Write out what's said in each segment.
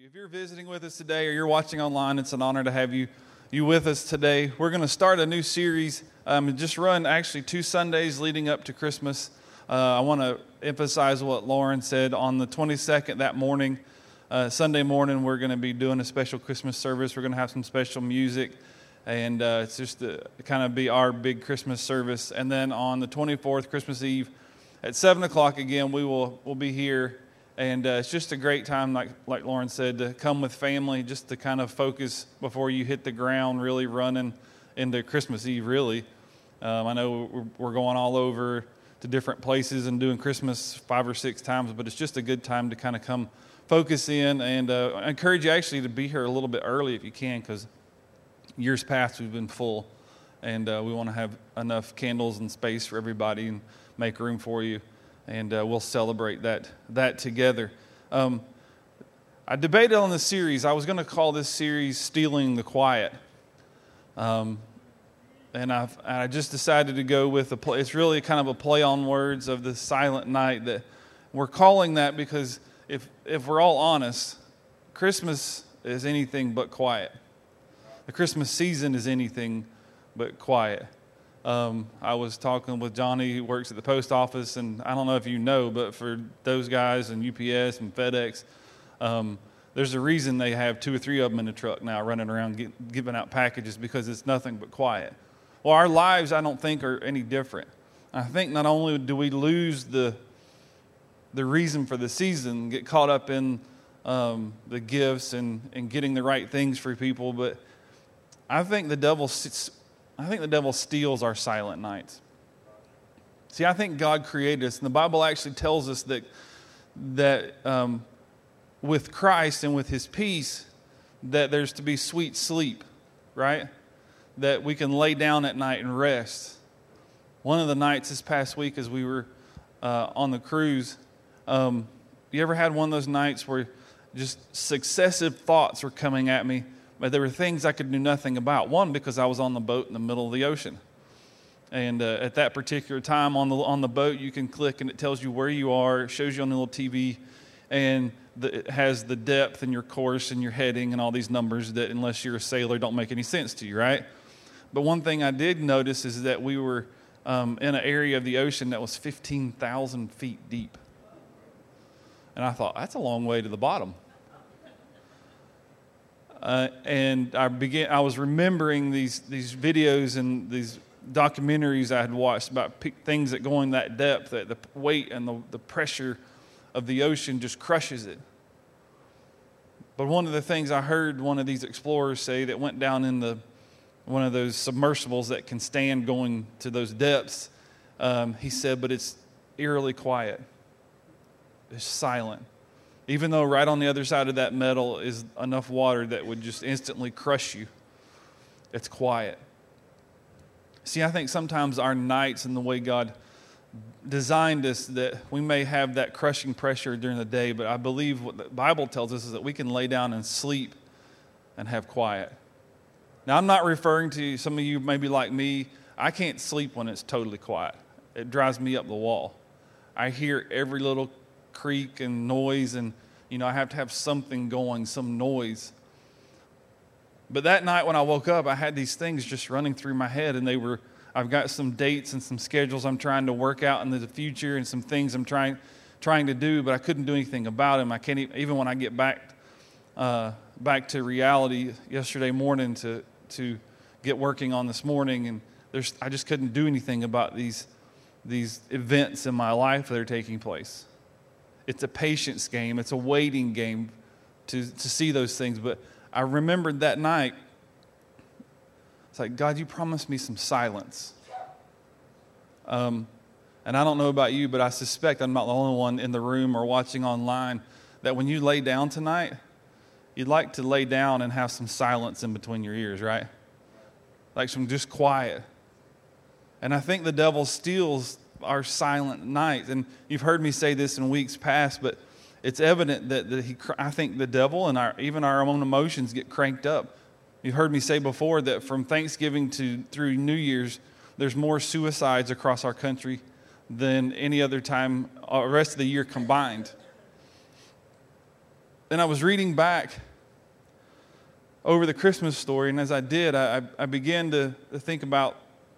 If you're visiting with us today or you're watching online, it's an honor to have you with us today. We're going to start a new series, just run actually 2 Sundays leading up to Christmas. I want to emphasize what Lauren said. On the 22nd, that morning, Sunday morning, we're going to be doing a special Christmas service. We're going to have some special music, and it's just to kind of be our big Christmas service. And then on the 24th, Christmas Eve, at 7 o'clock again, we'll be here. And it's just a great time, like Lauren said, to come with family, just to kind of focus before you hit the ground, really running into Christmas Eve, really. I know we're going all over to different places and doing Christmas 5 or 6 times, but it's just a good time to kind of come focus in. And I encourage you actually to be here a little bit early if you can, because years past we've been full, and we want to have enough candles and space for everybody and make room for you. And we'll celebrate that together. I debated on this series. I was going to call this series "Stealing the Quiet," and I just decided to go with it's really kind of a play on words of the silent night. That we're calling that because if we're all honest, Christmas is anything but quiet. The Christmas season is anything but quiet. I was talking with Johnny, who works at the post office, and I don't know if you know, but for those guys and UPS and FedEx, there's a reason they have 2 or 3 of them in the truck now running around giving out packages, because it's nothing but quiet. Well, our lives, I don't think, are any different. I think not only do we lose the reason for the season, get caught up in the gifts and getting the right things for people, but I think the devil steals our silent nights. See, I think God created us, and the Bible actually tells us that with Christ and with His peace, that there's to be sweet sleep, right? That we can lay down at night and rest. One of the nights this past week, as we were on the cruise, you ever had one of those nights where just successive thoughts were coming at me? But there were things I could do nothing about. One, because I was on the boat in the middle of the ocean. And at that particular time on the boat, you can click and it tells you where you are. It shows you on the little TV. And it has the depth and your course and your heading and all these numbers that, unless you're a sailor, don't make any sense to you, right? But one thing I did notice is that we were in an area of the ocean that was 15,000 feet deep. And I thought, that's a long way to the bottom. And I was remembering these videos and these documentaries I had watched about things that go in that depth, that the weight and the pressure of the ocean just crushes it. But one of the things I heard one of these explorers say that went down in one of those submersibles that can stand going to those depths, he said, but it's eerily quiet. It's silent. Even though right on the other side of that metal is enough water that would just instantly crush you, it's quiet. See, I think sometimes our nights and the way God designed us, that we may have that crushing pressure during the day, but I believe what the Bible tells us is that we can lay down and sleep and have quiet. Now, I'm not referring to some of you maybe like me. I can't sleep when it's totally quiet. It drives me up the wall. I hear every little creak and noise, and I have to have something going, some noise. But that night when I woke up, I had these things just running through my head, and I've got some dates and some schedules I'm trying to work out in the future, and some things I'm trying to do, but I couldn't do anything about them. I can't even when I get back to reality yesterday morning to get working on this morning, and I just couldn't do anything about these events in my life that are taking place. It's a patience game. It's a waiting game to see those things. But I remembered that night, it's like, God, you promised me some silence. And I don't know about you, but I suspect I'm not the only one in the room or watching online, that when you lay down tonight, you'd like to lay down and have some silence in between your ears, right? Like some just quiet. And I think the devil steals our silent nights. And you've heard me say this in weeks past, but it's evident that I think the devil and even our own emotions get cranked up. You've heard me say before that from Thanksgiving through New Year's, there's more suicides across our country than any other time, the rest of the year combined. I was reading back over the Christmas story, and as I did, I began to think about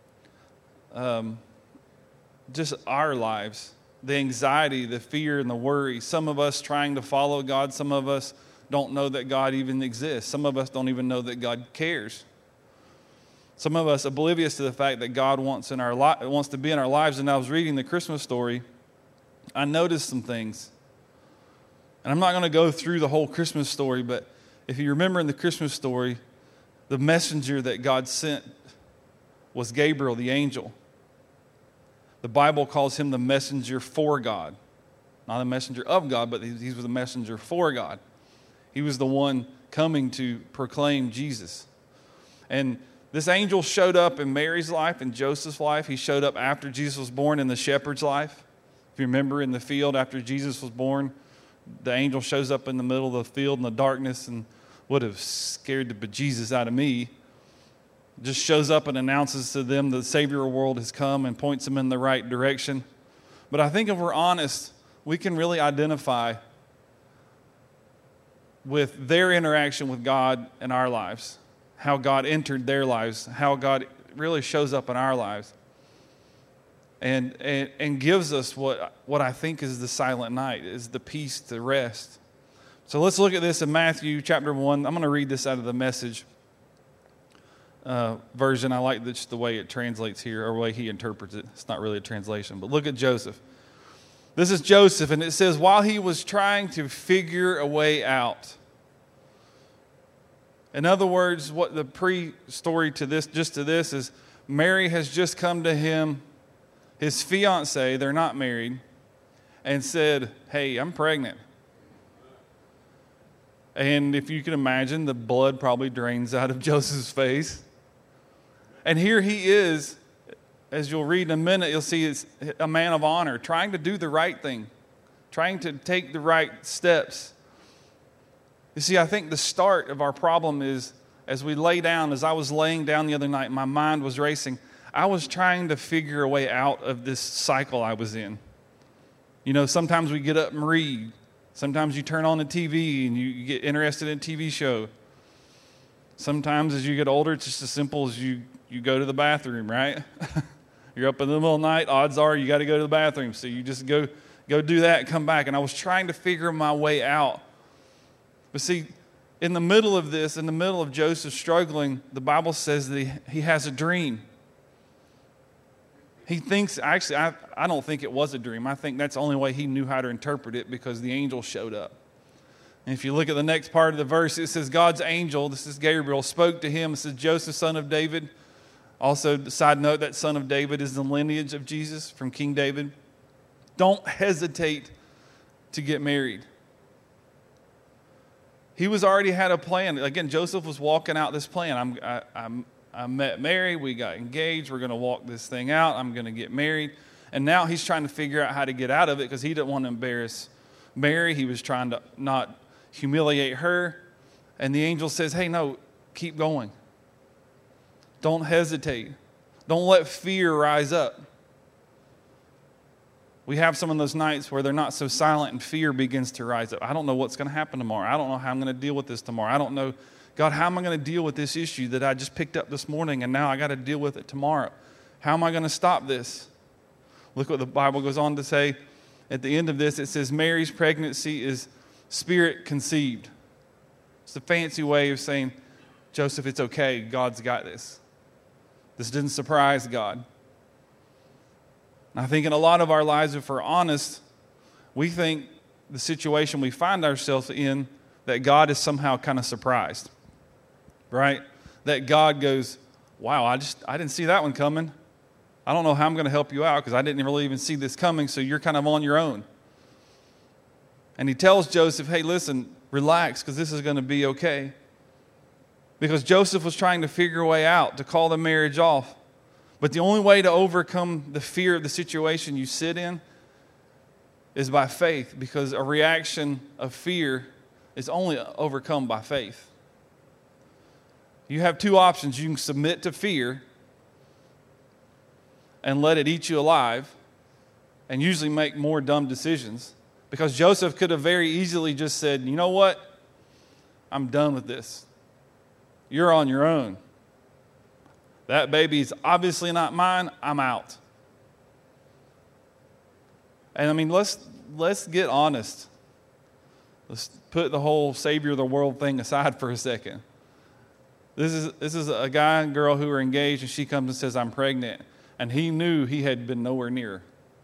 just our lives, the anxiety, the fear, and the worry. Some of us trying to follow God. Some of us don't know that God even exists. Some of us don't even know that God cares. Some of us oblivious to the fact that God wants to be in our lives. And I was reading the Christmas story. I noticed some things. And I'm not going to go through the whole Christmas story, but if you remember in the Christmas story, the messenger that God sent was Gabriel, the angel. The Bible calls him the messenger for God. Not a messenger of God, but he was the messenger for God. He was the one coming to proclaim Jesus. And this angel showed up in Mary's life and Joseph's life. He showed up after Jesus was born in the shepherd's life. If you remember, in the field after Jesus was born, the angel shows up in the middle of the field in the darkness and would have scared the bejesus out of me. Just shows up and announces to them the Savior of the world has come and points them in the right direction. But I think if we're honest, we can really identify with their interaction with God in our lives, how God entered their lives, how God really shows up in our lives, and gives us what I think is the silent night, is the peace, the rest. So let's look at this in Matthew chapter 1. I'm going to read this out of the Message version. I like just the way it translates here, or the way he interprets it. It's not really a translation, but look at Joseph. This is Joseph, and it says, while he was trying to figure a way out. In other words, what the pre-story to this is, Mary has just come to him, his fiancée, they're not married, and said, hey, I'm pregnant. And if you can imagine, the blood probably drains out of Joseph's face. And here he is, as you'll read in a minute, you'll see it's a man of honor, trying to do the right thing, trying to take the right steps. You see, I think the start of our problem is, as we lay down, as I was laying down the other night, my mind was racing. I was trying to figure a way out of this cycle I was in. You know, sometimes we get up and read. Sometimes you turn on the TV and you get interested in a TV show. Sometimes as you get older, it's just as simple as you go to the bathroom, right? You're up in the middle of the night, odds are you got to go to the bathroom. So you just go do that and come back. And I was trying to figure my way out. But see, in the middle of this, in the middle of Joseph struggling, the Bible says that he has a dream. He thinks, actually, I don't think it was a dream. I think that's the only way he knew how to interpret it, because the angel showed up. And if you look at the next part of the verse, it says, God's angel, this is Gabriel, spoke to him. It says, Joseph, son of David. Also, side note, that son of David is the lineage of Jesus from King David. Don't hesitate to get married. He was already had a plan. Again, Joseph was walking out this plan. I met Mary. We got engaged. We're going to walk this thing out. I'm going to get married. And now he's trying to figure out how to get out of it, because he didn't want to embarrass Mary. He was trying to not humiliate her. And the angel says, hey, no, keep going. Don't hesitate. Don't let fear rise up. We have some of those nights where they're not so silent and fear begins to rise up. I don't know what's going to happen tomorrow. I don't know how I'm going to deal with this tomorrow. I don't know, God, how am I going to deal with this issue that I just picked up this morning and now I got to deal with it tomorrow? How am I going to stop this? Look what the Bible goes on to say at the end of this. It says Mary's pregnancy is spirit conceived. It's a fancy way of saying, Joseph, it's okay. God's got this. This didn't surprise God. I think in a lot of our lives, if we're honest, we think the situation we find ourselves in, that God is somehow kind of surprised, right? That God goes, wow, I didn't see that one coming. I don't know how I'm going to help you out because I didn't really even see this coming, so you're kind of on your own. And he tells Joseph, hey, listen, relax, because this is going to be okay. Because Joseph was trying to figure a way out to call the marriage off. But the only way to overcome the fear of the situation you sit in is by faith, because a reaction of fear is only overcome by faith. You have two options. You can submit to fear and let it eat you alive and usually make more dumb decisions Because Joseph could have very easily just said, you know what? I'm done with this. You're on your own. That baby's obviously not mine. I'm out. And I mean, let's get honest. Let's put the whole Savior of the world thing aside for a second. This is a guy and girl who are engaged, and she comes and says, I'm pregnant. And he knew he had been nowhere near.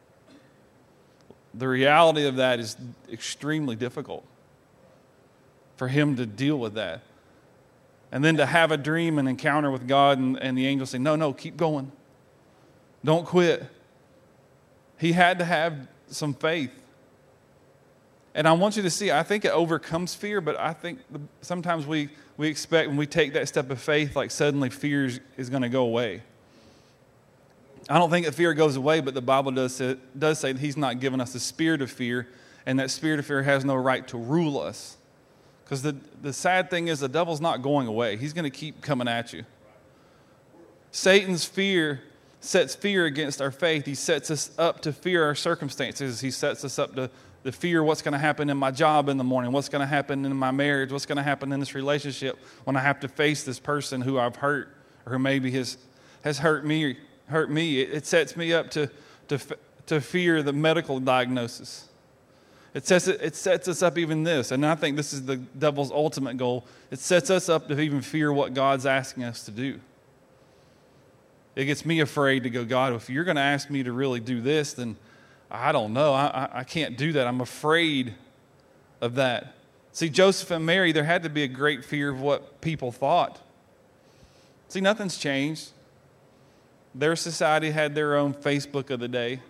The reality of that is extremely difficult for him to deal with that. And then to have a dream and encounter with God, and the angel say, no, keep going. Don't quit. He had to have some faith. And I want you to see, I think it overcomes fear, but I think sometimes we expect when we take that step of faith, like suddenly fear is going to go away. I don't think that fear goes away, but the Bible does say that he's not given us the spirit of fear, and that spirit of fear has no right to rule us. Because the sad thing is the devil's not going away. He's going to keep coming at you. Satan's fear sets fear against our faith. He sets us up to fear our circumstances. He sets us up to fear what's going to happen in my job in the morning, what's going to happen in my marriage, what's going to happen in this relationship when I have to face this person who I've hurt or who maybe has hurt me. It sets me up to fear the medical diagnosis. It sets us up even this, and I think this is the devil's ultimate goal. It sets us up to even fear what God's asking us to do. It gets me afraid to go, God, if you're going to ask me to really do this, then I don't know. I can't do that. I'm afraid of that. See, Joseph and Mary, there had to be a great fear of what people thought. See, nothing's changed. Their society had their own Facebook of the day.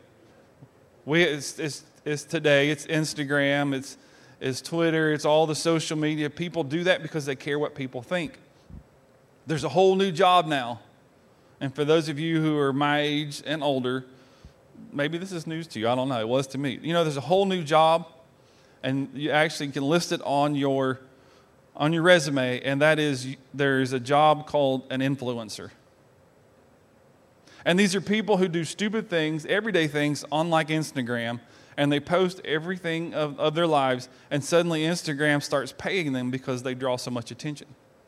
It's today. It's Instagram. It's Twitter. It's all the social media. People do that because they care what people think. There's a whole new job now. And for those of you who are my age and older, maybe this is news to you. I don't know. It was to me. You know, there's a whole new job, and you actually can list it on your resume, and that is there's a job called an influencer. And these are people who do stupid things, everyday things on like Instagram, and they post everything of their lives, and suddenly Instagram starts paying them because they draw so much attention.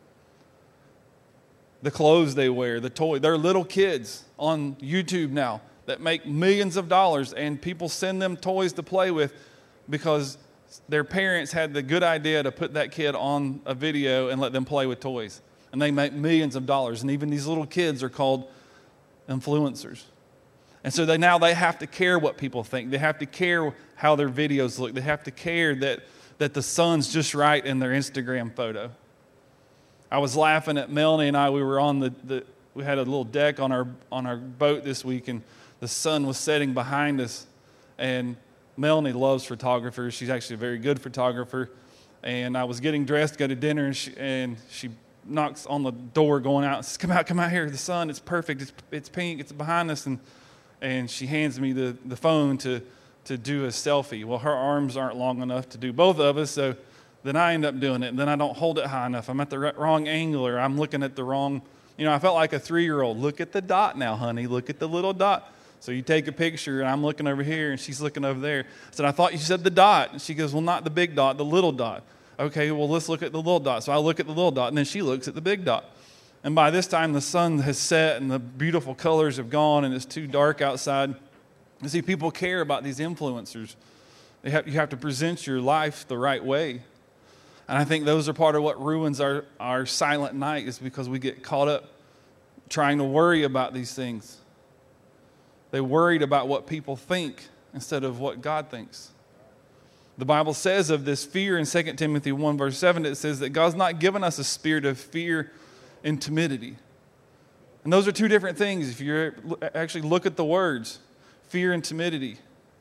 The clothes they wear, the toy. They're little kids on YouTube now that make millions of dollars, and people send them toys to play with because their parents had the good idea to put that kid on a video and let them play with toys. And they make millions of dollars. And even these little kids are called influencers. And so they have to care what people think. They have to care how their videos look. They have to care that the sun's just right in their Instagram photo. I was laughing at Melanie and I. We were on we had a little deck on our boat this week, and the sun was setting behind us. And Melanie loves photographers. She's actually a very good photographer. And I was getting dressed to go to dinner, and she knocks on the door going out and says, come out here, the sun, it's perfect, it's pink, it's behind us. And she hands me the phone to do a selfie. Well, her arms aren't long enough to do both of us, so then I end up doing it, and then I don't hold it high enough. I'm at the wrong angle, or I'm looking at the wrong, I felt like a 3-year-old. Look at the dot now, honey, look at the little dot. So you take a picture, and I'm looking over here, and she's looking over there. I said, I thought you said the dot. And she goes, well, not the big dot, the little dot. Okay, well, let's look at the little dot. So I look at the little dot, and then she looks at the big dot. And by this time, the sun has set, and the beautiful colors have gone, and it's too dark outside. You see, people care about these influencers. You have to present your life the right way. And I think those are part of what ruins our silent night, is because we get caught up trying to worry about these things. They worried about what people think instead of what God thinks. The Bible says of this fear in 2 Timothy 1 verse 7, it says that God's not given us a spirit of fear and timidity. And those are two different things if you actually look at the words, fear and timidity.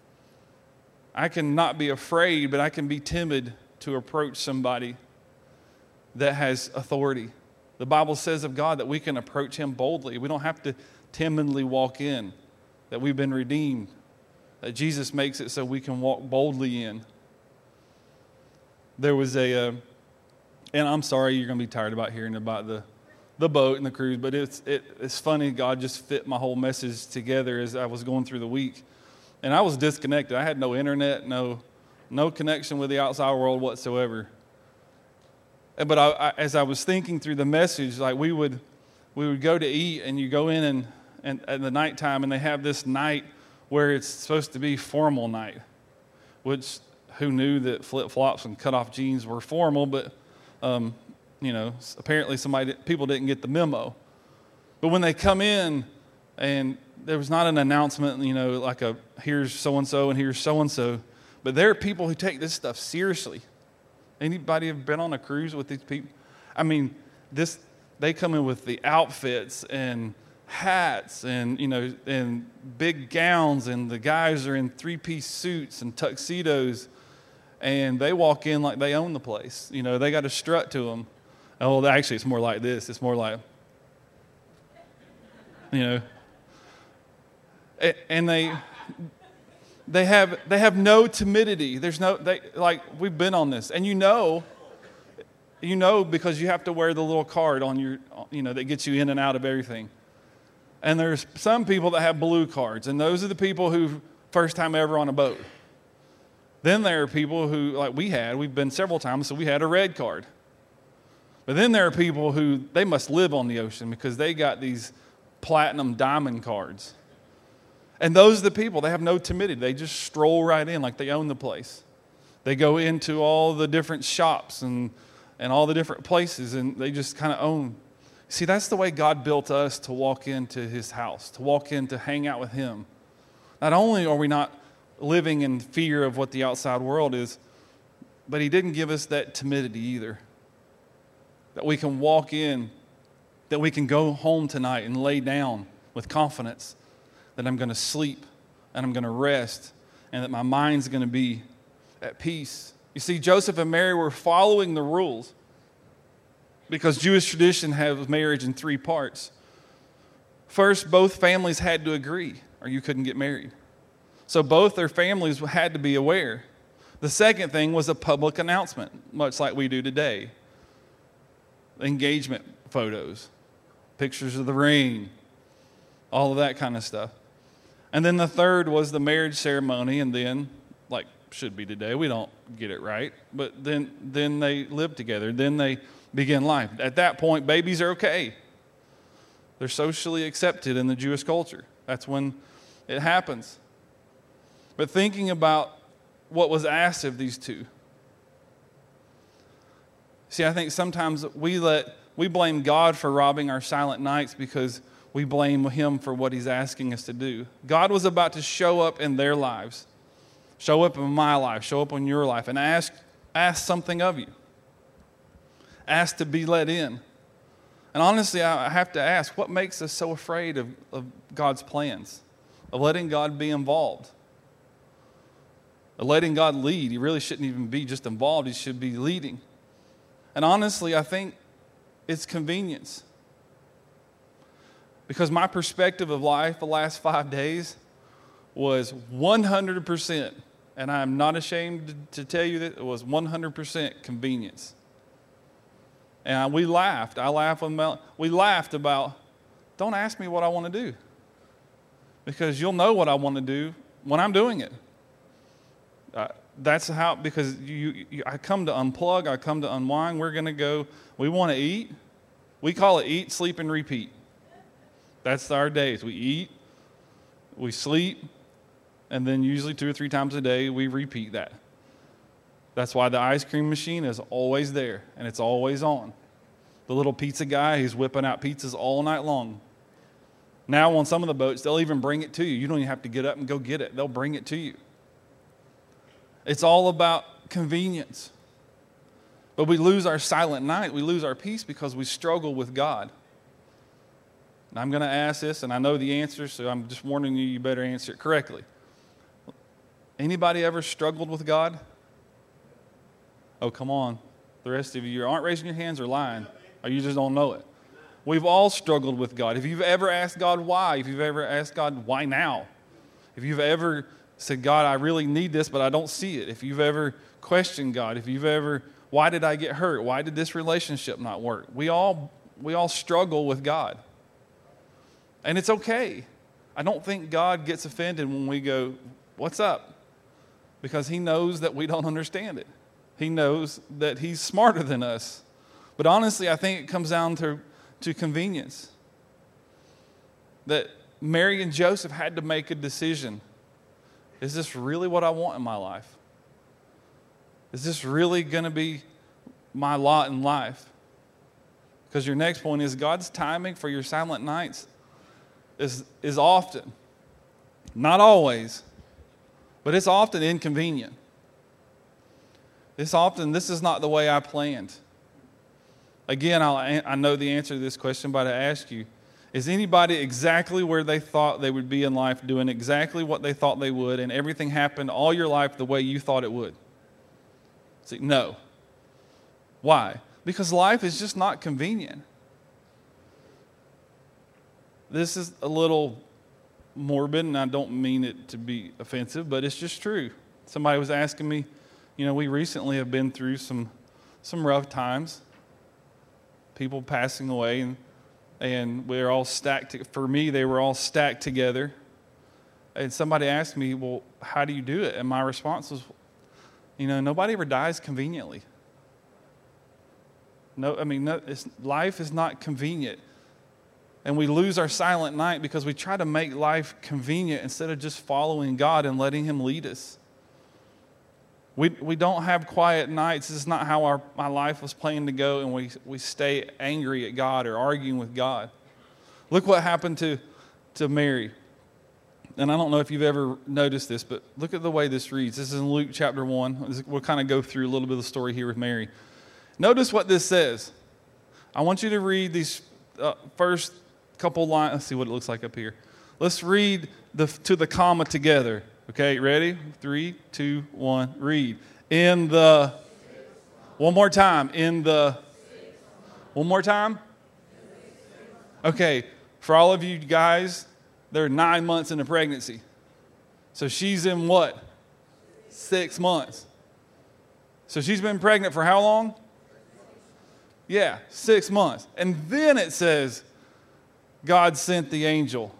I can not be afraid, but I can be timid to approach somebody that has authority. The Bible says of God that we can approach him boldly. We don't have to timidly walk in, that we've been redeemed, that Jesus makes it so we can walk boldly in. There was and I'm sorry you're going to be tired about hearing about the boat and the cruise, but it's funny. God just fit my whole message together as I was going through the week. And I was disconnected. I had no internet, no No connection with the outside world whatsoever. But as I was thinking through the message, like we would go to eat, and you go in and at the nighttime, and they have this night where it's supposed to be formal night, which who knew that flip-flops and cut-off jeans were formal, but apparently people didn't get the memo. But when they come in, and there was not an announcement, like here's so-and-so and here's so-and-so, but there are people who take this stuff seriously. Anybody have been on a cruise with these people? I mean, they come in with the outfits and hats and big gowns, and the guys are in 3-piece suits and tuxedos, and they walk in like they own the place. They got a strut to them. Oh, actually, it's more like this. It's more like, and they have no timidity. We've been on this, and because you have to wear the little card on your, that gets you in and out of everything. And there's some people that have blue cards, and those are the people who first time ever on a boat. Then there are people who, like we've been several times, so we had a red card. But then there are people who, they must live on the ocean because they got these platinum diamond cards. And those are the people, they have no timidity. They just stroll right in like they own the place. They go into all the different shops and all the different places, and they just kind of own. See, that's the way God built us to walk into his house, to walk in to hang out with him. Not only are we not living in fear of what the outside world is, but he didn't give us that timidity either. That we can walk in, that we can go home tonight and lay down with confidence that I'm going to sleep and I'm going to rest and that my mind's going to be at peace. You see, Joseph and Mary were following the rules because Jewish tradition has marriage in 3 parts. First, both families had to agree or you couldn't get married. So both their families had to be aware. The second thing was a public announcement, much like we do today. Engagement photos, pictures of the ring, all of that kind of stuff. And then the third was the marriage ceremony, and then, like should be today, we don't get it right, but then they live together. Then they begin life. At that point, babies are okay. They're socially accepted in the Jewish culture. That's when it happens. But thinking about what was asked of these two, see, I think sometimes we blame God for robbing our silent nights because we blame him for what he's asking us to do. God was about to show up in their lives, show up in my life, show up in your life, and ask something of you. Ask to be let in. And honestly, I have to ask, what makes us so afraid of God's plans, of letting God be involved, of letting God lead? He really shouldn't even be just involved. He should be leading. And honestly, I think it's convenience. Because my perspective of life the last 5 days was 100%, and I'm not ashamed to tell you that it was 100% convenience. And we laughed. We laughed about, don't ask me what I want to do. Because you'll know what I want to do when I'm doing it. That's how, because I come to unplug, I come to unwind. We're going to go, we want to eat. We call it eat, sleep, and repeat. That's our days. We eat, we sleep, and then usually 2 or 3 times a day we repeat that. That's why the ice cream machine is always there, and it's always on. The little pizza guy, he's whipping out pizzas all night long. Now on some of the boats, they'll even bring it to you. You don't even have to get up and go get it. They'll bring it to you. It's all about convenience. But we lose our silent night. We lose our peace because we struggle with God. And I'm going to ask this, and I know the answer, so I'm just warning you, you better answer it correctly. Anybody ever struggled with God? Oh, come on. The rest of you aren't raising your hands or lying, or you just don't know it. We've all struggled with God. If you've ever asked God why, if you've ever asked God why now, if you've ever said, God, I really need this, but I don't see it. If you've ever questioned God, if you've ever, why did I get hurt? Why did this relationship not work? We all struggle with God. And it's okay. I don't think God gets offended when we go, what's up? because he knows that we don't understand it. He knows that he's smarter than us. But honestly, I think it comes down to convenience. That Mary and Joseph had to make a decision. Is this really what I want in my life? Is this really going to be my lot in life? Because your next point is God's timing for your silent nights is often, not always, but it's often inconvenient. It's often, this is not the way I planned. Again, I know the answer to this question, but I ask you, is anybody exactly where they thought they would be in life, doing exactly what they thought they would, and everything happened all your life the way you thought it would? See, no. Why? Because life is just not convenient. This is a little morbid, and I don't mean it to be offensive, but it's just true. Somebody was asking me, we recently have been through some rough times, people passing away, and we're all stacked. For me, they were all stacked together. And somebody asked me, well, how do you do it? And my response was, nobody ever dies conveniently. Life is not convenient. And we lose our silent night because we try to make life convenient instead of just following God and letting Him lead us. We don't have quiet nights. This is not how my life was planned to go, and we stay angry at God or arguing with God. Look what happened to Mary. And I don't know if you've ever noticed this, but look at the way this reads. This is in Luke chapter 1. We'll kind of go through a little bit of the story here with Mary. Notice what this says. I want you to read these first couple lines. Let's see what it looks like up here. Let's read to the comma together. Okay, ready? 3, 2, 1, read. One more time. One more time? Okay, for all of you guys, they're 9 months into pregnancy. So she's in what? 6 months. So she's been pregnant for how long? Yeah, 6 months. And then it says, God sent the angel.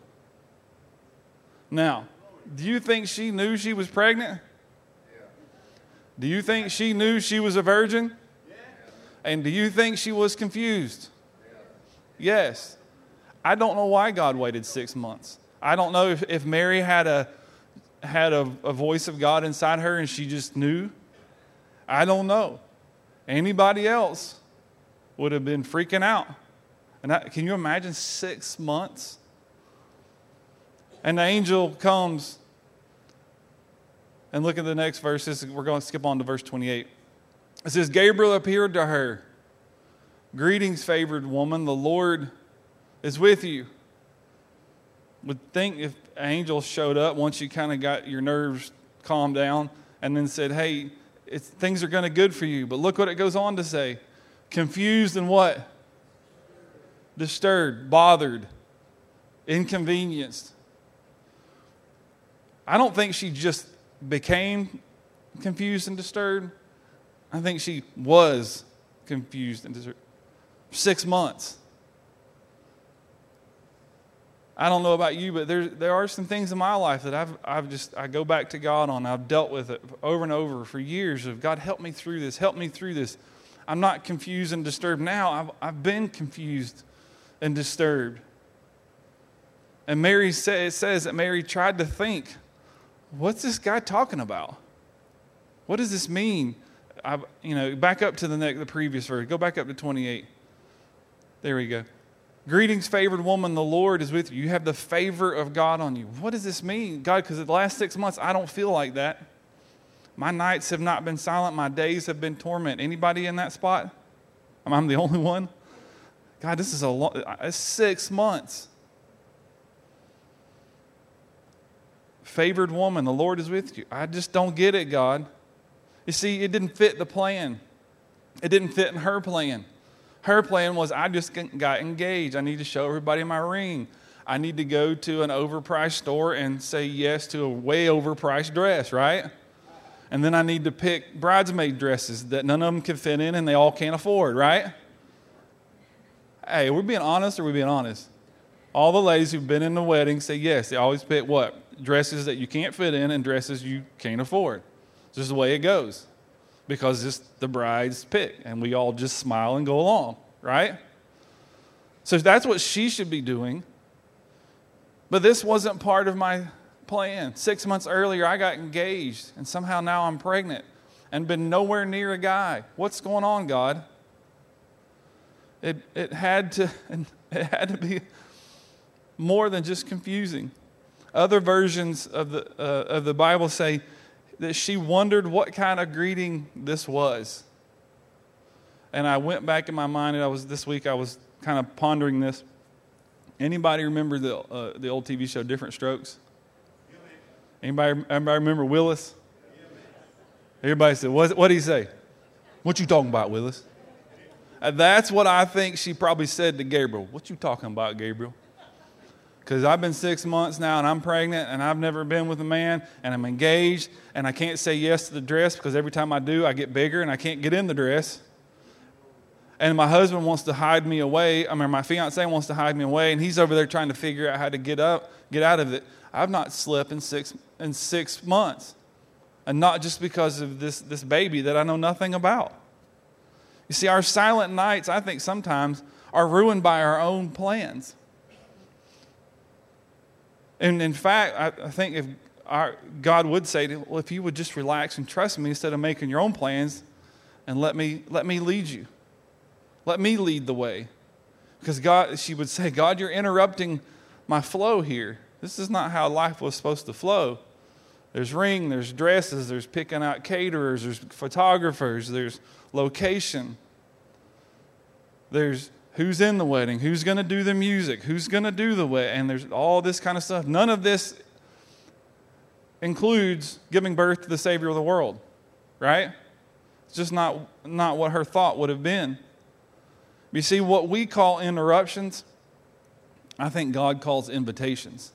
Now, do you think she knew she was pregnant? Do you think she knew she was a virgin? And do you think she was confused? Yes. I don't know why God waited 6 months. I don't know if Mary had a voice of God inside her and she just knew. I don't know. Anybody else would have been freaking out. And can you imagine 6 months? And the angel comes, and look at the next verse. We're going to skip on to verse 28. It says, Gabriel appeared to her. Greetings, favored woman, the Lord is with you. Would think if an angel showed up once you kind of got your nerves calmed down and then said, hey, things are going to good for you. But look what it goes on to say. Confused and what? Disturbed, bothered, inconvenienced. I don't think she just became confused and disturbed. I think she was confused and disturbed. 6 months. I don't know about you, but there are some things in my life that I go back to God on. I've dealt with it over and over for years of God, help me through this, help me through this. I'm not confused and disturbed now. I've been confused and disturbed. And it says that Mary tried to think, what's this guy talking about? What does this mean? Back up to the previous verse. Go back up to 28. There we go. Greetings, favored woman, the Lord is with you. You have the favor of God on you. What does this mean? God, because the last 6 months, I don't feel like that. My nights have not been silent. My days have been torment. Anybody in that spot? I'm the only one? God, this is it's 6 months. Favored woman, the Lord is with you. I just don't get it, God. You see, it didn't fit the plan. It didn't fit in her plan. Her plan was, I just got engaged. I need to show everybody my ring. I need to go to an overpriced store and say yes to a way overpriced dress, right? And then I need to pick bridesmaid dresses that none of them can fit in and they all can't afford, right? Hey, are we being honest or are we being honest? All the ladies who've been in the wedding say yes. They always pick what? Dresses that you can't fit in and dresses you can't afford. It's just the way it goes. Because it's the bride's pick, and we all just smile and go along, right? So that's what she should be doing. But this wasn't part of my plan. 6 months earlier, I got engaged, and somehow now I'm pregnant and been nowhere near a guy. What's going on, God? It had to be more than just confusing. Other versions of the Bible say that she wondered what kind of greeting this was. And I went back in my mind, and this week I was kind of pondering this. Anybody remember the old TV show Different Strokes? Anybody remember Willis? Everybody said, what did he say? What you talking about, Willis? That's what I think she probably said to Gabriel. What you talking about, Gabriel? Because I've been 6 months now, and I'm pregnant, and I've never been with a man, and I'm engaged, and I can't say yes to the dress because every time I do, I get bigger, and I can't get in the dress. And my husband wants to hide me away. My fiance wants to hide me away, and he's over there trying to figure out how to get out of it. I've not slept in 6 months, and not just because of this baby that I know nothing about. You see, our silent nights, I think sometimes, are ruined by our own plans. And in fact, I think if God would say, well, if you would just relax and trust me instead of making your own plans, and let me lead you. Let me lead the way. Because she would say, God, you're interrupting my flow here. This is not how life was supposed to flow. There's ring, there's dresses, there's picking out caterers, there's photographers, there's location. There's who's in the wedding, who's going to do the music, who's going to do the wedding, and there's all this kind of stuff. None of this includes giving birth to the Savior of the world, right? It's just not what her thought would have been. You see, what we call interruptions, I think God calls invitations.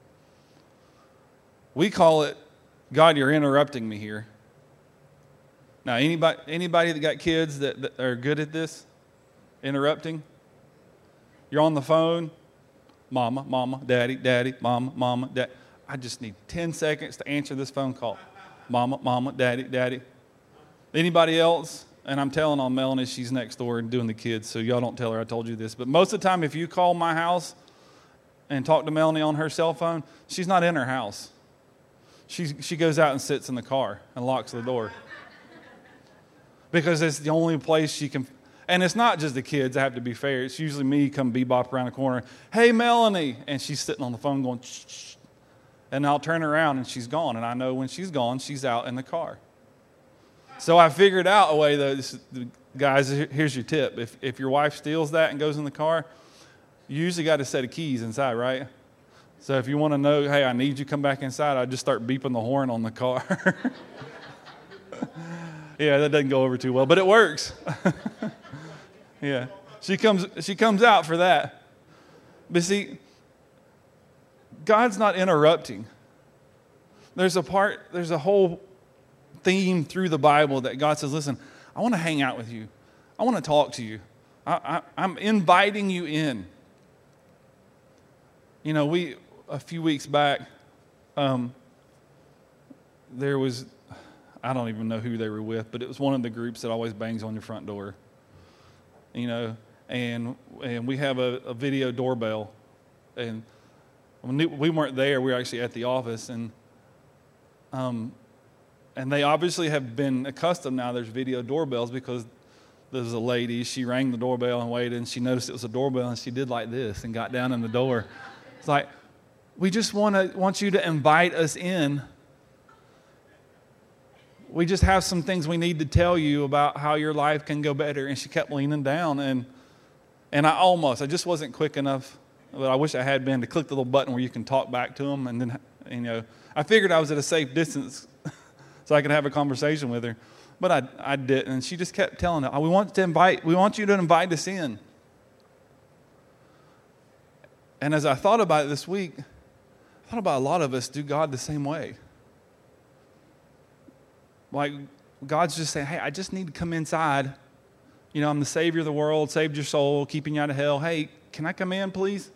We call it, God, you're interrupting me here. Now, anybody that got kids that are good at this? Interrupting? You're on the phone, mama, daddy, mama, daddy. I just need 10 seconds to answer this phone call. Mama, daddy. Anybody else? And I'm telling on Melanie, she's next door and doing the kids, so y'all don't tell her I told you this. But most of the time, if you call my house and talk to Melanie on her cell phone, she's not in her house. She goes out and sits in the car and locks the door. Because it's the only place she can. And it's not just the kids, I have to be fair. It's usually me come bebop around the corner. Hey, Melanie. And she's sitting on the phone going, shh. And I'll turn around and she's gone. And I know when she's gone, she's out in the car. So I figured out a way, though. Guys, here's your tip. If your wife steals that and goes in the car, you usually got a set of keys inside, right? So if you want to know, hey, I need you to come back inside, I just start beeping the horn on the car. Yeah, that doesn't go over too well, but it works. Yeah, she comes out for that. But see, God's not interrupting. There's a whole theme through the Bible that God says, listen, I want to hang out with you. I want to talk to you. I'm inviting you in. You know, a few weeks back, there was, I don't even know who they were with, but it was one of the groups that always bangs on your front door. You know, and we have a video doorbell, and we weren't there. We were actually at the office, and they obviously have been accustomed now. There's video doorbells because there's a lady. She rang the doorbell and waited, and she noticed it was a doorbell, and she did like this and got down in the door. It's like, we just want you to invite us in. We just have some things we need to tell you about how your life can go better. And she kept leaning down, and I just wasn't quick enough, but I wish I had been, to click the little button where you can talk back to them. And then, you know, I figured I was at a safe distance so I could have a conversation with her, but I didn't. And she just kept telling her, we want you to invite us in. And as I thought about it this week, I thought about a lot of us do God the same way. Like, God's just saying, hey, I just need to come inside. You know, I'm the Savior of the world, saved your soul, keeping you out of hell. Hey, can I come in, please?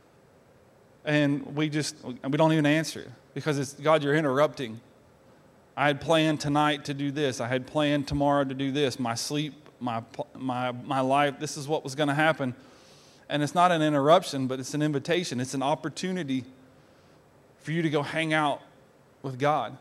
And we don't even answer it because it's, God, you're interrupting. I had planned tonight to do this. I had planned tomorrow to do this. My sleep, my life, this is what was going to happen. And it's not an interruption, but it's an invitation. It's an opportunity for you to go hang out with God.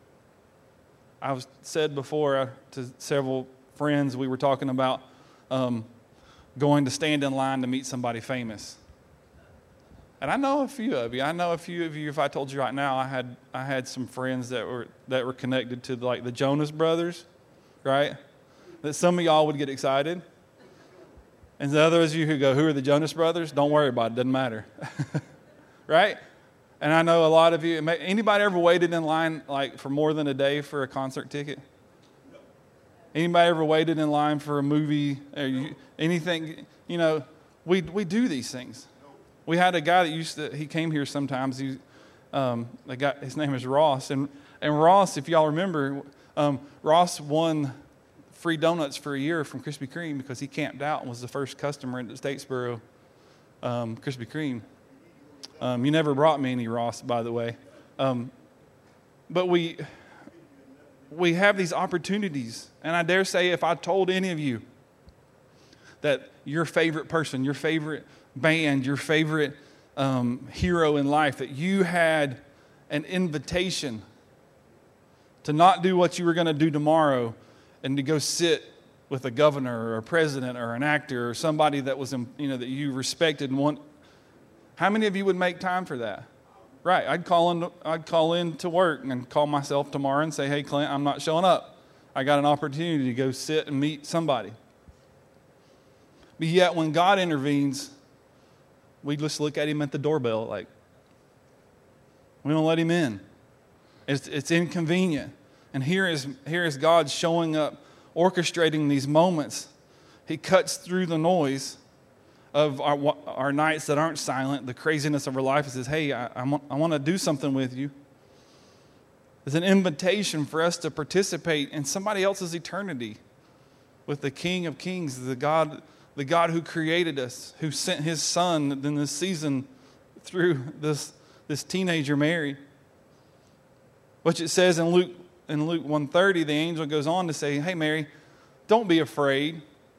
I've said before to several friends, we were talking about going to stand in line to meet somebody famous. And I know a few of you. If I told you right now, I had some friends that were connected to like the Jonas Brothers, right? That some of y'all would get excited. And the others of you who go, who are the Jonas Brothers? Don't worry about it. Doesn't matter. Right? And I know a lot of you, anybody ever waited in line like for more than a day for a concert ticket? Anybody ever waited in line for a movie or anything? You know, we do these things. We had a guy that he came here sometimes. His name is Ross. And Ross, if y'all remember, Ross won free donuts for a year from Krispy Kreme because he camped out and was the first customer at the Statesboro Krispy Kreme. You never brought me any, Ross, by the way. But we have these opportunities. And I dare say if I told any of you that your favorite person, your favorite band, your favorite hero in life, that you had an invitation to not do what you were going to do tomorrow and to go sit with a governor or a president or an actor or somebody that was, that you respected and want. How many of you would make time for that? Right. I'd call in to work and call myself tomorrow and say, hey, Clint, I'm not showing up. I got an opportunity to go sit and meet somebody. But yet when God intervenes, we just look at him at the doorbell like, we don't let him in. It's inconvenient. And here is God showing up, orchestrating these moments. He cuts through the noise of our nights that aren't silent, the craziness of our life, and says, hey, I want to do something with you. It's an invitation for us to participate in somebody else's eternity with the King of Kings, the God who created us, who sent his son in this season through this teenager, Mary. Which it says in Luke 1:30, the angel goes on to say, hey, Mary, don't be afraid.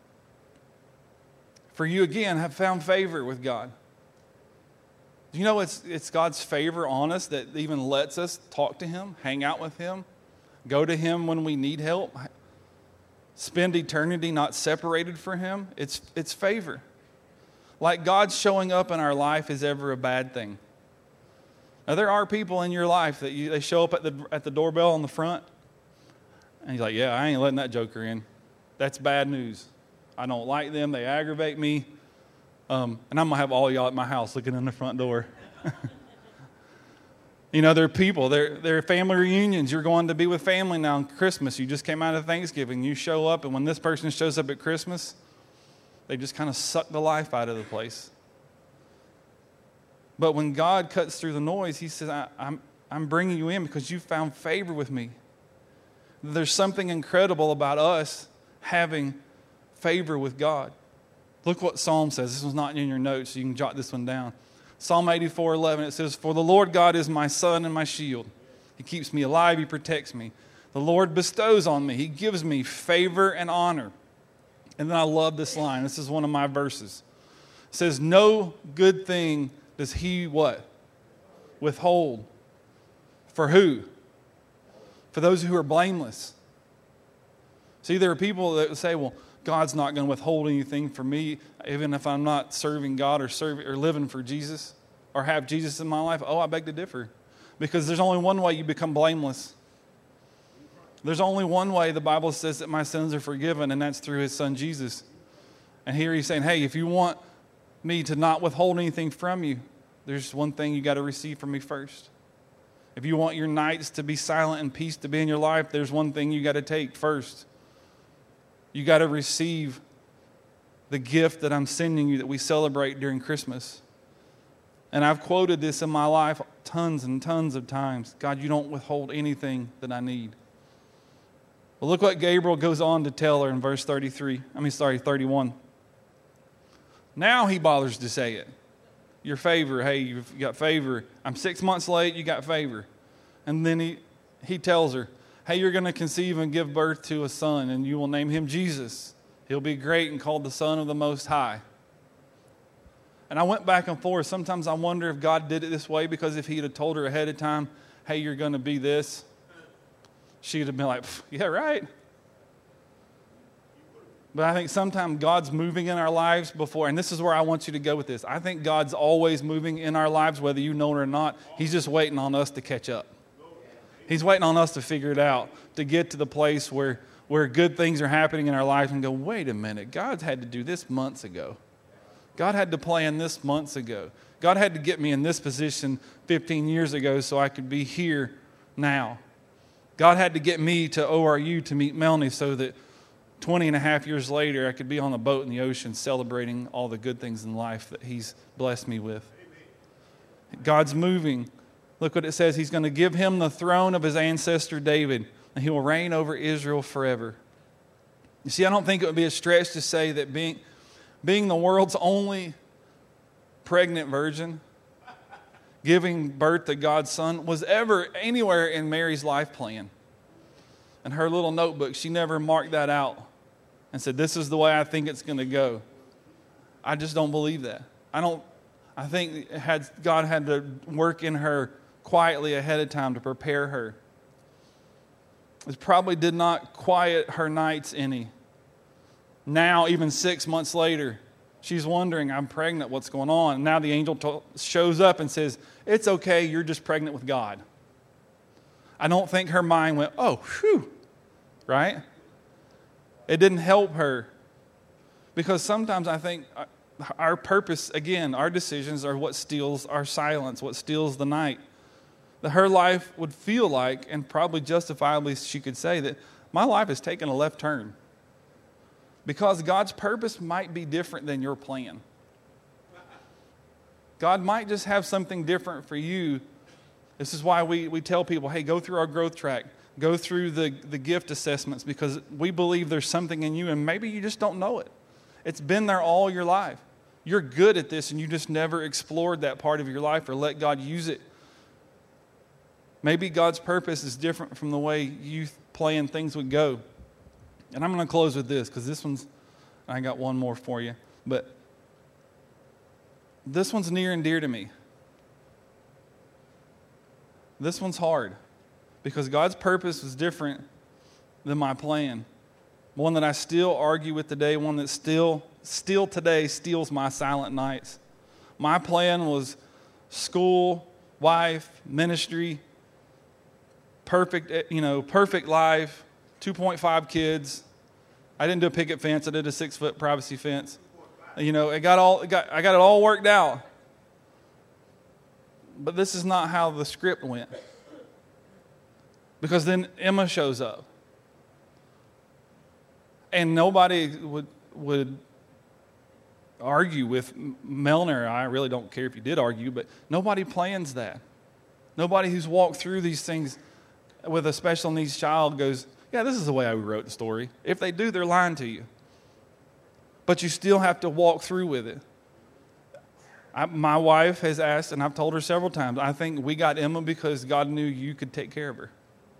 For you, again, have found favor with God. Do you know it's God's favor on us that even lets us talk to him, hang out with him, go to him when we need help, spend eternity not separated from him? It's favor. Like God showing up in our life is ever a bad thing. Now, there are people in your life that they show up at the doorbell on the front, and you're like, yeah, I ain't letting that joker in. That's bad news. I don't like them. They aggravate me. And I'm going to have all y'all at my house looking in the front door. They're people. They're family reunions. You're going to be with family now on Christmas. You just came out of Thanksgiving. You show up, and when this person shows up at Christmas, they just kind of suck the life out of the place. But when God cuts through the noise, he says, I'm bringing you in because you found favor with me. There's something incredible about us having favor with God. Look what Psalm says. This one's not in your notes, so you can jot this one down. Psalm 84:11, it says, for the Lord God is my sun and my shield. He keeps me alive. He protects me. The Lord bestows on me. He gives me favor and honor. And then I love this line. This is one of my verses. It says, no good thing does he what? Withhold. For who? For those who are blameless. See, there are people that say, well, God's not going to withhold anything from me, even if I'm not serving God or living for Jesus or have Jesus in my life. Oh, I beg to differ. Because there's only one way you become blameless. There's only one way the Bible says that my sins are forgiven, and that's through his son Jesus. And here he's saying, hey, if you want me to not withhold anything from you, there's one thing you got to receive from me first. If you want your nights to be silent and peace to be in your life, there's one thing you got to take first. You got to receive the gift that I'm sending you that we celebrate during Christmas. And I've quoted this in my life tons and tons of times. God, you don't withhold anything that I need. Well, look what Gabriel goes on to tell her in verse 31. Now he bothers to say it. Your favor, hey, you've got favor. I'm 6 months late, you got favor. And then he tells her, hey, you're going to conceive and give birth to a son, and you will name him Jesus. He'll be great and called the Son of the Most High. And I went back and forth. Sometimes I wonder if God did it this way because if He had told her ahead of time, hey, you're going to be this, she would have been like, yeah, right. But I think sometimes God's moving in our lives before, and this is where I want you to go with this. I think God's always moving in our lives, whether you know it or not. He's just waiting on us to catch up. He's waiting on us to figure it out, to get to the place where good things are happening in our lives and go, wait a minute, God had to do this months ago. God had to plan this months ago. God had to get me in this position 15 years ago so I could be here now. God had to get me to ORU to meet Melanie so that 20 and a half years later I could be on a boat in the ocean celebrating all the good things in life that He's blessed me with. God's moving. Look what it says. He's going to give him the throne of his ancestor David, and he will reign over Israel forever. You see, I don't think it would be a stretch to say that being the world's only pregnant virgin, giving birth to God's Son, was ever anywhere in Mary's life plan. In her little notebook, she never marked that out and said, this is the way I think it's going to go. I just don't believe that. I think God had to work in her quietly ahead of time to prepare her. It probably did not quiet her nights any. Now, even 6 months later, she's wondering, I'm pregnant, what's going on? And now the angel shows up and says, it's okay, you're just pregnant with God. I don't think her mind went, oh, whew, right? It didn't help her. Because sometimes I think our purpose, again, our decisions are what steals our silence, what steals the night. That her life would feel like, and probably justifiably she could say, that my life has taken a left turn. Because God's purpose might be different than your plan. God might just have something different for you. This is why we tell people, hey, go through our growth track. Go through the gift assessments, because we believe there's something in you and maybe you just don't know it. It's been there all your life. You're good at this and you just never explored that part of your life or let God use it. Maybe God's purpose is different from the way you plan things would go. And I'm going to close with this, because I got one more for you. But this one's near and dear to me. This one's hard, because God's purpose is different than my plan. One that I still argue with today, one that still today steals my silent nights. My plan was school, wife, ministry, perfect life, 2.5 kids. I didn't do a picket fence. I did a 6-foot privacy fence. I got it all worked out. But this is not how the script went. Because then Emma shows up. And nobody would argue with Melner. I really don't care if you did argue, but nobody plans that. Nobody who's walked through these things with a special needs child goes, yeah, this is the way I wrote the story. If they do, they're lying to you. But you still have to walk through with it. My wife has asked, and I've told her several times, I think we got Emma because God knew you could take care of her.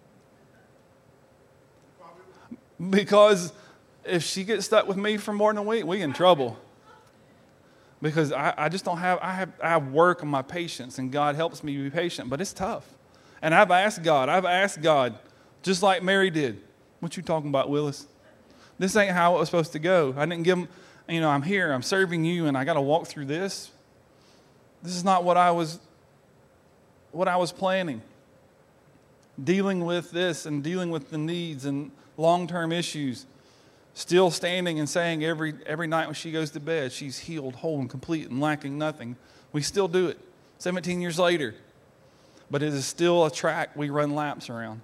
Because if she gets stuck with me for more than a week, we in trouble. Because I just don't have, I have work on my patience, and God helps me be patient, but it's tough. And I've asked God, just like Mary did, what you talking about, Willis? This ain't how it was supposed to go. I didn't give him, I'm here, I'm serving you, and I got to walk through this. This is not what I was planning. Dealing with this and dealing with the needs and long-term issues. Still standing and saying every night when she goes to bed, she's healed, whole, and complete, and lacking nothing. We still do it 17 years later. But it is still a track we run laps around.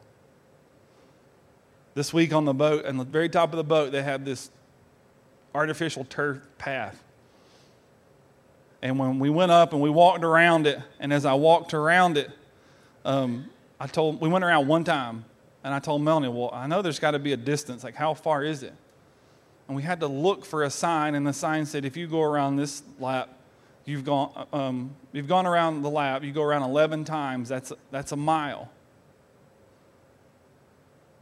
This week on the boat, on the very top of the boat, they have this artificial turf path. And when we went up and we walked around it, and as I walked around it, we went around one time, and I told Melanie, well, I know there's got to be a distance. Like, how far is it? And we had to look for a sign, and the sign said, if you go around this lap, you've gone around the lap, you go around 11 times, that's a mile.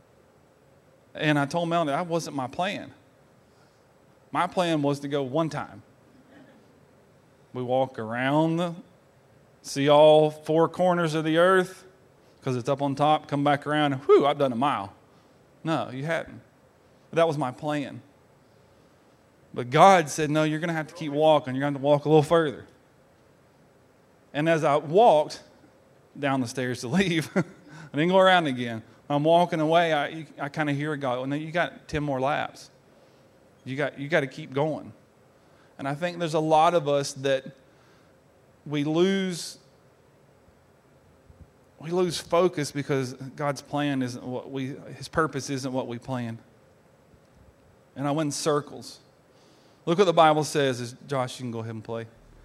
And I told Melanie that wasn't my plan. My plan was to go one time. We walk around, see all four corners of the earth, because it's up on top, come back around, and whew, I've done a mile. No, you hadn't. That was my plan. But God said, no, you're going to have to keep walking. You're going to have to walk a little further. And as I walked down the stairs to leave, I didn't go around again. I'm walking away, I kind of hear God, well, you got 10 more laps. You got to keep going. And I think there's a lot of us that we lose focus because God's plan isn't His purpose isn't what we planned. And I went in circles. Look what the Bible says. As Josh, you can go ahead and play.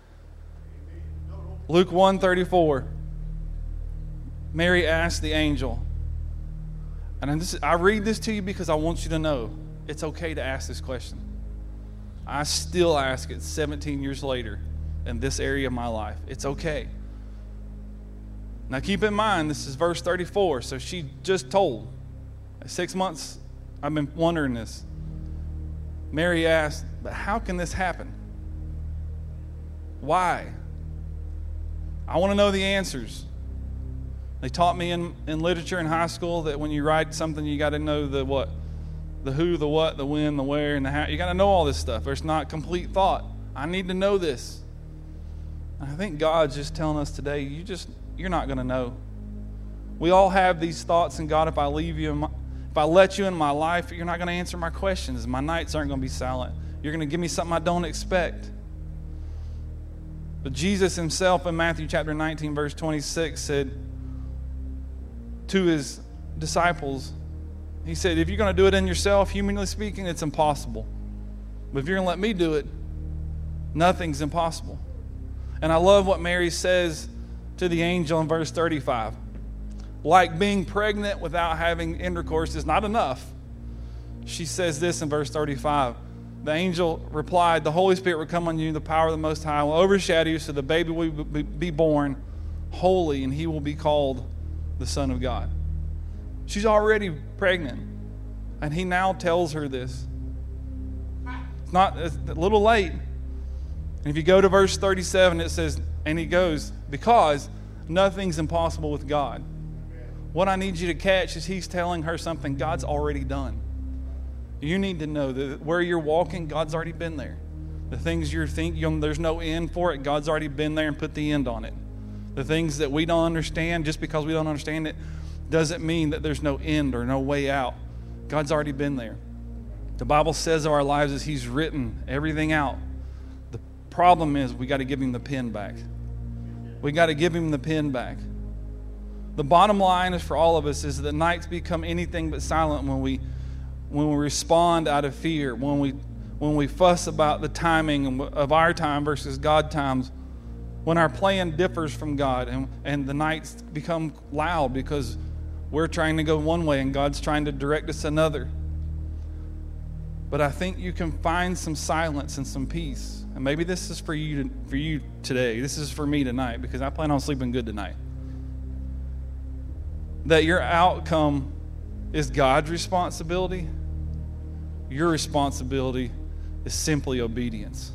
Luke 1:34. Mary asked the angel, and I read this to you because I want you to know it's okay to ask this question. I still ask it 17 years later in this area of my life. It's okay. Now keep in mind, this is verse 34, so she just told. 6 months I've been wondering this. Mary asked, but how can this happen? Why? I want to know the answers. They taught me in literature in high school that when you write something, you got to know the what, the who, the what, the when, the where, and the how. You got to know all this stuff. There's not complete thought. I need to know this. And I think God's just telling us today, you're not going to know. We all have these thoughts, and God, if I let you in my life, you're not going to answer my questions. My nights aren't going to be silent. You're going to give me something I don't expect. But Jesus himself in Matthew chapter 19, verse 26 said to his disciples, he said, if you're going to do it in yourself, humanly speaking, it's impossible. But if you're going to let me do it, nothing's impossible. And I love what Mary says to the angel in verse 35. Like being pregnant without having intercourse is not enough. She says this in verse 35. The angel replied, the Holy Spirit will come on you, the power of the Most High will overshadow you, so the baby will be born holy, and he will be called the Son of God. She's already pregnant, and he now tells her this. It's a little late. And if you go to verse 37, it says, and he goes, because nothing's impossible with God. What I need you to catch is he's telling her something God's already done. You need to know that where you're walking, God's already been there. The things you're thinking, there's no end for it, God's already been there and put the end on it. The things that we don't understand, just because we don't understand it, doesn't mean that there's no end or no way out. God's already been there. The Bible says of our lives is he's written everything out. The problem is we got to give him the pen back. We got to give him the pen back. The bottom line is for all of us is that nights become anything but silent when we respond out of fear, when we fuss about the timing of our time versus God's times, when our plan differs from God and the nights become loud because we're trying to go one way and God's trying to direct us another. But I think you can find some silence and some peace. And maybe this is for you today. This is for me tonight because I plan on sleeping good tonight. That your outcome is God's responsibility. Your responsibility is simply obedience.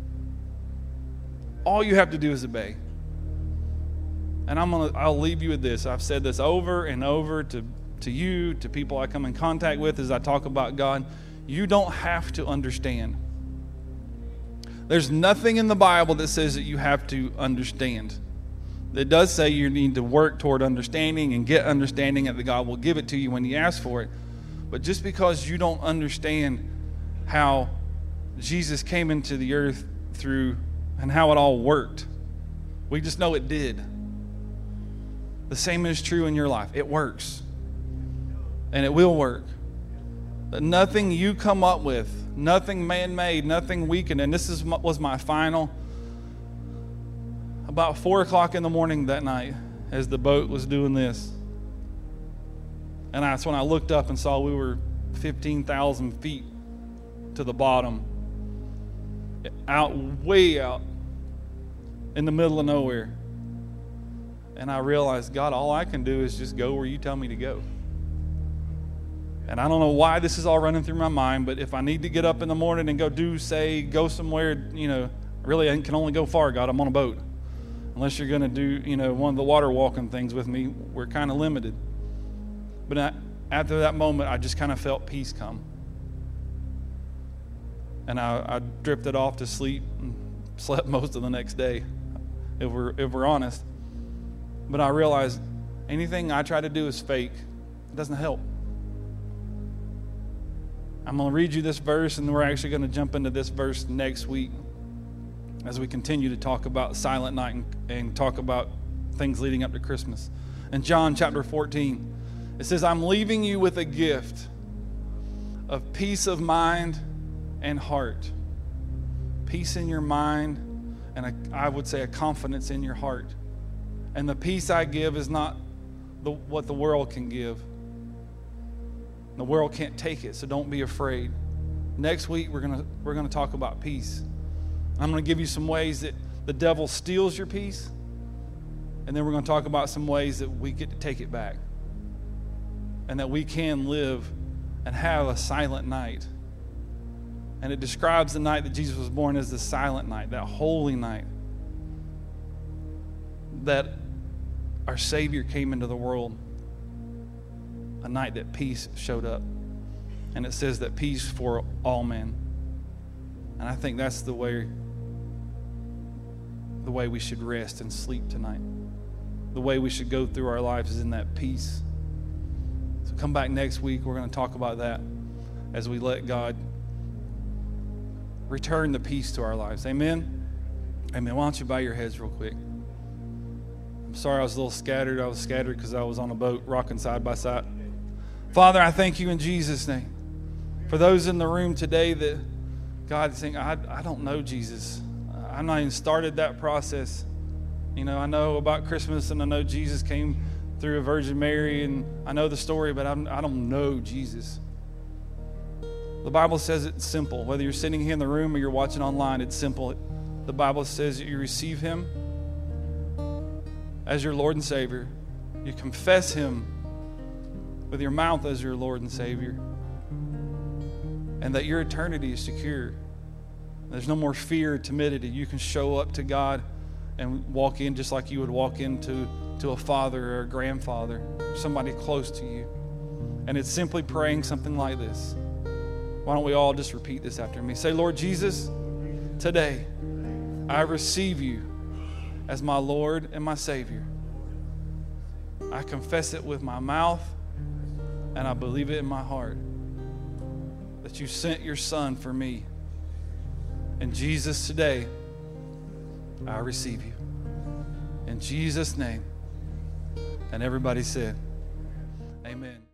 All you have to do is obey. And I'll leave you with this. I've said this over and over to you, to people I come in contact with as I talk about God. You don't have to understand. There's nothing in the Bible that says that you have to understand. It does say you need to work toward understanding and get understanding, and that God will give it to you when you ask for it. But just because you don't understand how Jesus came into the earth through and how it all worked, we just know it did. The same is true in your life. It works. And it will work. But nothing you come up with, nothing man-made, nothing weakened. And this was my final. About 4 o'clock in the morning that night as the boat was doing this. And that's when I looked up and saw we were 15,000 feet to the bottom. Way out in the middle of nowhere. And I realized, God, all I can do is just go where you tell me to go. And I don't know why this is all running through my mind, but if I need to get up in the morning and go somewhere, really I can only go far, God. I'm on a boat. Unless you're going to do, one of the water walking things with me, we're kind of limited. But after that moment, I just kind of felt peace come. And I drifted off to sleep and slept most of the next day, if we're honest. But I realized anything I try to do is fake. It doesn't help. I'm going to read you this verse, and we're actually going to jump into this verse next week as we continue to talk about Silent Night and talk about things leading up to Christmas. In John chapter 14, it says, I'm leaving you with a gift of peace of mind and heart. Peace in your mind, and I would say a confidence in your heart. And the peace I give is not what the world can give. The world can't take it, so don't be afraid. Next week, we're gonna talk about peace. I'm going to give you some ways that the devil steals your peace, and then we're going to talk about some ways that we get to take it back, and that we can live and have a silent night. And it describes the night that Jesus was born as the silent night, that holy night, that our Savior came into the world, a night that peace showed up. And it says that peace for all men. And I think that's the way we should rest and sleep tonight. The way we should go through our lives is in that peace. So come back next week. We're going to talk about that as we let God return the peace to our lives. Amen? Amen. Why don't you bow your heads real quick? I'm sorry I was a little scattered. I was scattered because I was on a boat rocking side by side. Father, I thank you in Jesus' name. For those in the room today that, God, think, I don't know Jesus. I've not even started that process. I know about Christmas, and I know Jesus came through a Virgin Mary, and I know the story, but I don't know Jesus. The Bible says it's simple. Whether you're sitting here in the room or you're watching online, it's simple. The Bible says that you receive Him as your Lord and Savior. You confess Him with your mouth as your Lord and Savior, and that your eternity is secure. There's no more fear or timidity. You can show up to God and walk in just like you would walk into a father or a grandfather, somebody close to you. And it's simply praying something like this. Why don't we all just repeat this after me? Say, Lord Jesus, today I receive you as my Lord and my Savior. I confess it with my mouth, and I believe it in my heart that you sent your Son for me. And Jesus, today, I receive you. In Jesus' name. And everybody said, amen.